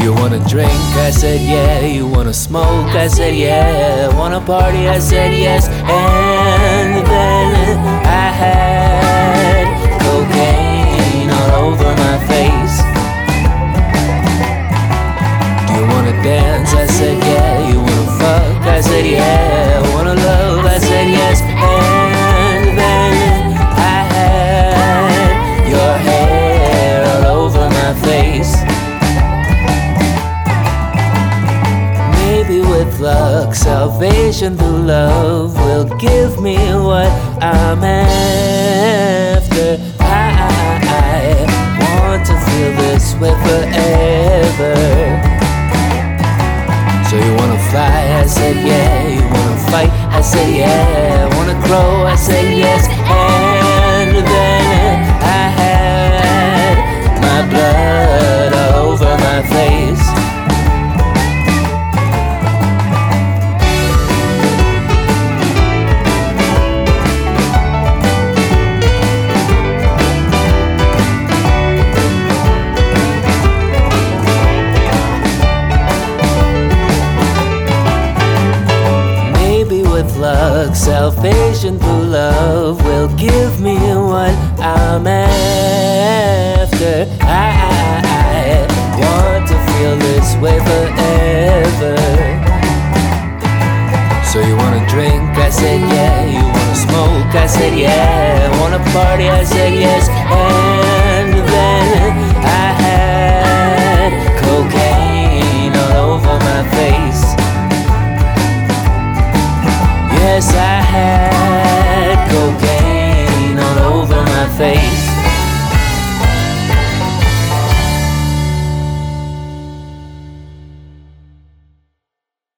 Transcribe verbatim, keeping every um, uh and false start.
You wanna drink? I said yeah. You wanna smoke? I said yeah. Wanna party? I said yes. And then I had cocaine all over my face. You wanna dance? I said yeah. You wanna fuck? I said yeah. Wanna love? I said yes. And then I had your hair all over my face. Maybe with luck, salvation through love will give me what I'm after. I, I, I want to feel this way forever. So you wanna fly? I said yeah. You wanna fight? I said yeah. Wanna grow? I said yes. And then I had my blood all over my face. With luck, salvation through love will give me what I'm after. I, I, I want to feel this way forever. So you wanna drink? I said yeah. You wanna smoke? I said yeah. Wanna party? I said yes. And